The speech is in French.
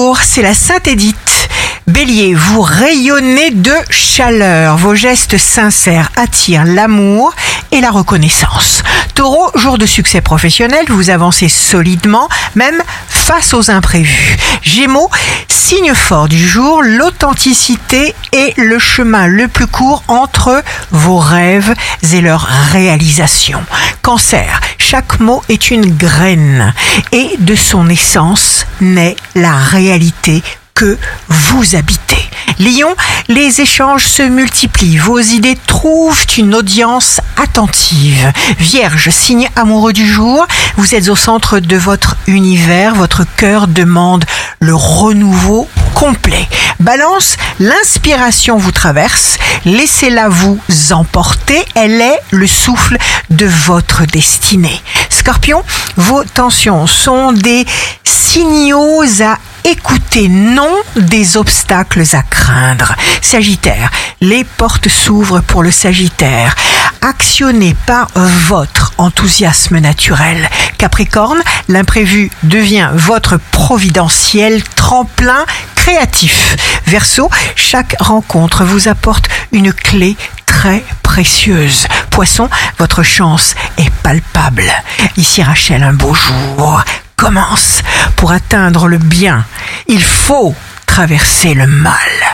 Bonjour, c'est la Sainte Édith. Bélier, vous rayonnez de chaleur. Vos gestes sincères attirent l'amour et la reconnaissance. Taureau, jour de succès professionnel, vous avancez solidement, même face aux imprévus. Gémeaux, signe fort du jour, l'authenticité est le chemin le plus court entre vos rêves et leur réalisation. Cancer, chaque mot est une graine et de son essence naît la réalité que vous habitez. Lion, les échanges se multiplient, vos idées trouvent une audience attentive. Vierge, signe amoureux du jour, vous êtes au centre de votre univers, votre cœur demande le renouveau complet. Balance, l'inspiration vous traverse, laissez-la vous emporter, elle est le souffle de votre destinée. Scorpion, vos tensions sont des signaux à écouter, non des obstacles à craindre. Sagittaire, les portes s'ouvrent pour le Sagittaire. Actionnez par votre enthousiasme naturel. Capricorne, l'imprévu devient votre providentiel tremplin créatif. Verseau, chaque rencontre vous apporte une clé très précieuse. Poisson, votre chance est palpable. Ici Rachel, un beau jour commence. Pour atteindre le bien, il faut traverser le mal.